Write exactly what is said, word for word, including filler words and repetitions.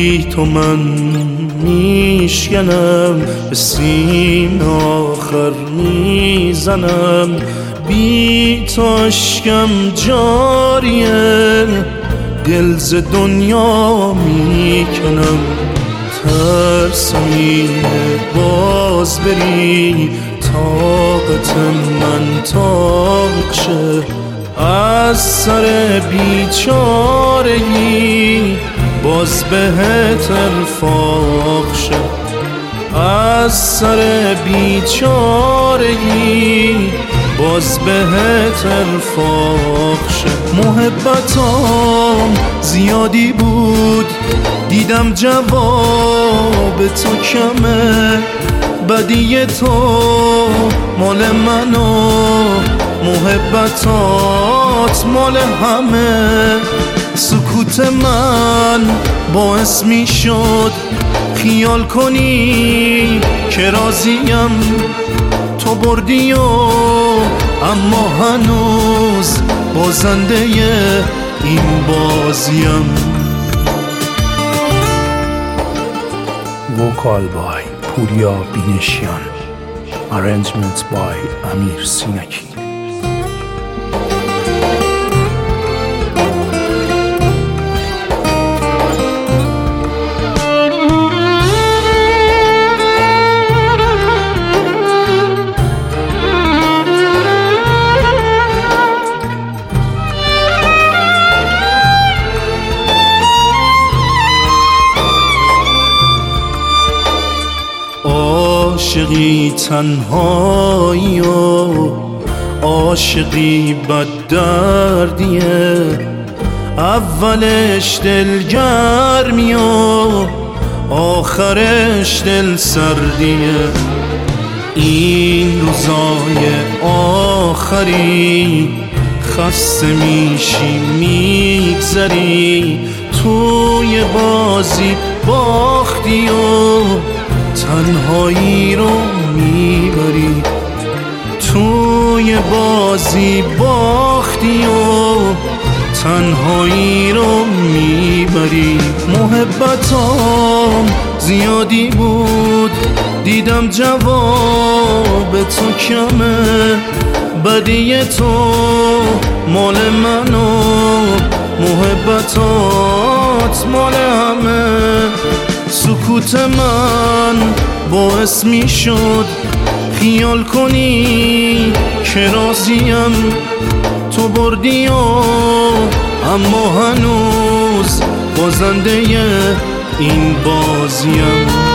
بی تو من میشکنم، به سیم آخر میزنم، بی تو اشکم جاریه، دل ز دنیا میکنم. ترسمینه باز بری، طاقت من تاق شه، از سر بیچارگی باز بهت ارفاق شه، از سر بیچارگی باز بهت ارفاق شه. محبتام زیادی بود، دیدم جواب تو کمه، بدی تو مال منو، محبتات مال همه. سکوت من باعث می شد خیال کنی که راضیم، تو بردی و اما هنوز بازنده این بازیم. Vocal by Puriya Bineshian, arrangements by Amir Sinaki. عاشقی تنهایی و عاشقی بد دردیه، اولش دلگرمی و آخرش دل سردیه. این روزای آخری خسته میشی میگذری، توی بازی باختی و تنهایی رو میبری، توی بازی باختی و تنهایی رو میبری. محبتام زیادی بود، دیدم جواب تو کمه، بدی تو مال منو، محبتات مال همه. سکوت من باعث می شد خیال کنی که راضیم، تو بردی و اما هنوز بازنده این بازیم.